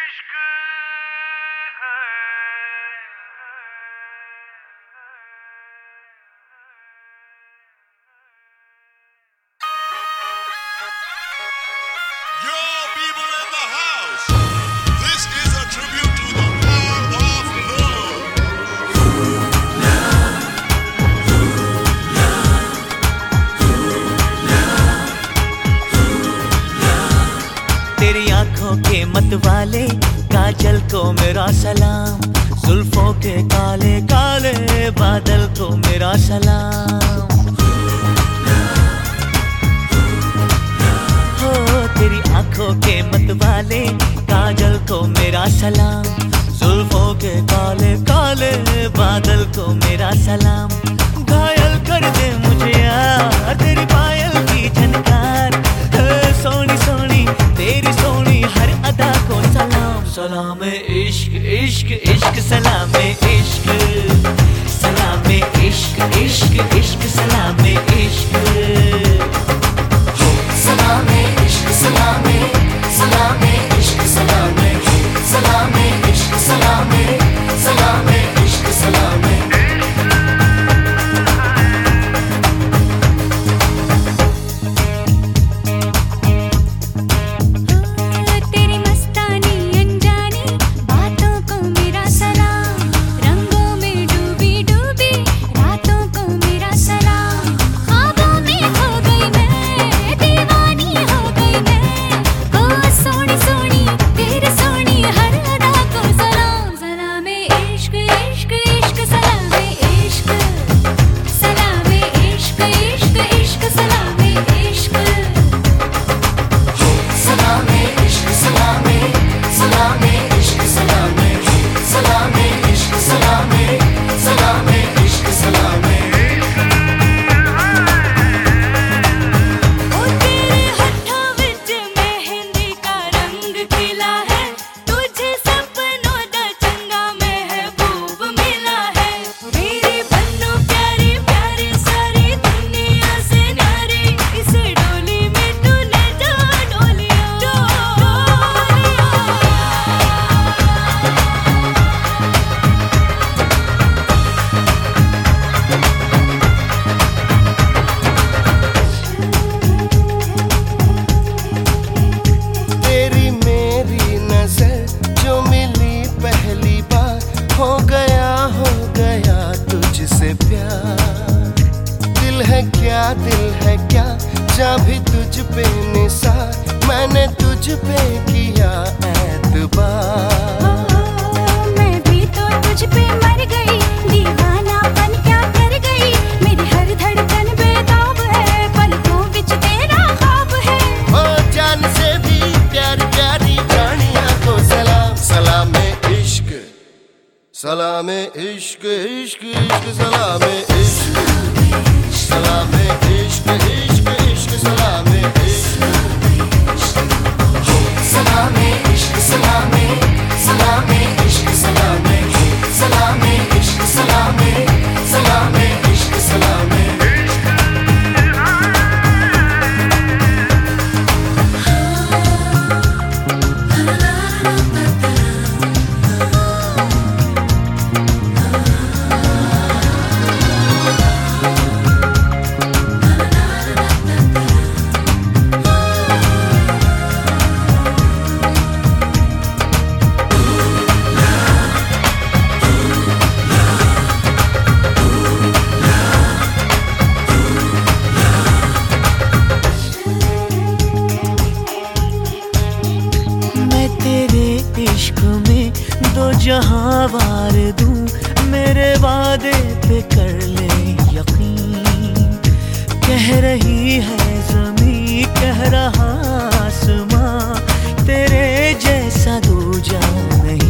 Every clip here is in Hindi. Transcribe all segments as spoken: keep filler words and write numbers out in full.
के मत वाले काजल को मेरा सलाम, जुल्फों के काले काले बादल को मेरा सलाम। हो तेरी आंखों के मत वाले काजल को मेरा सलाम, जुल्फों के काले काले बादल को मेरा सलाम। घायल कर दे मुझे यार तेरी पायल की झनकार, सोनी सोनी तेरी सोनी हर अदा को सलाम। सलाम इश्क इश्क इश्क सलाम इश्क, सलाम इश्क इश्क इश्क सलाम इश्क, सलाम इश्क सलाम सलाम इश्क सलाम सलाम इश्क सलाम सलाम इश्क सलाम। क्या दिल है क्या जा भी तुझ पे निसार, मैंने तुझ पे किया एतबार। मैं भी तो तुझ पे मर गई, दीवानापन क्या कर गई, मेरी हर धड़कन बेताब है, पलकों बिच तेरा ख्वाब है। ओ जान से भी प्यार प्यारी जानिया को सलाम, सलाम इश्क सलाम इश्क इश्क इश्क सलाम इश्क, सलाम इश्क इश्क इश्क सलाम इश्क, सलाम इश्क सलाम सलाम इश्क सलाम सलाम इश्क सलाम सलाम इश्क सलाम। इश्क में दो जहां वार दूं, मेरे वादे पे कर ले यकीन। कह रही है ज़मीं कह रहा आसमां, तेरे जैसा दूजा नहीं।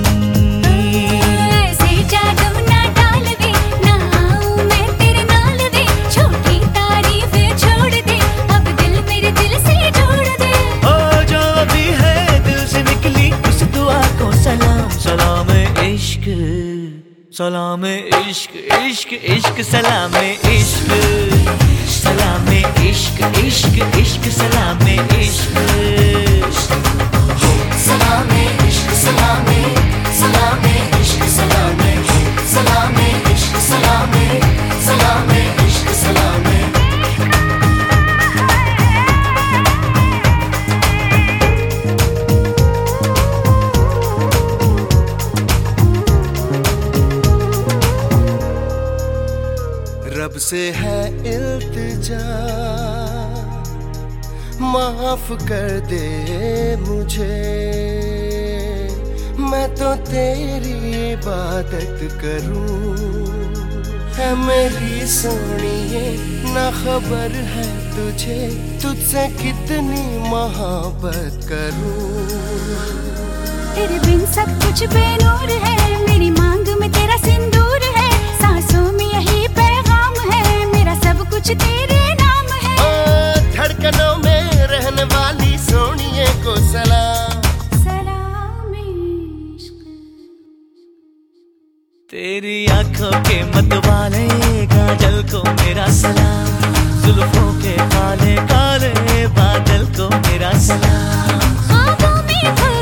सलाम इश्क इश्क इश्क सलाम इश्क, सलाम इश्क इश्क इश्क सलाम इश्क, सलाम इश्क तुझसे है इल्तिजा, माफ कर दे मुझे, मैं तो तेरी इबादत करूं। है मेरी सोनिए ना खबर है तुझे, तुझसे कितनी मोहब्बत करूं। तेरे बिन सब कुछ बेनूर है, मेरी मांग में तेरा सिंदूर है, सांसों में यही पैगाम है, मेरा सब कुछ तेरे नाम है। ओ धड़कनों में रहने वाली सोनिए को सलाम, सलाम इश्क। तेरी आंखों के मतवाले काजल को मेरा सलाम, जुल्फों के काले काले बादल को मेरा सलाम। ख्वाबों में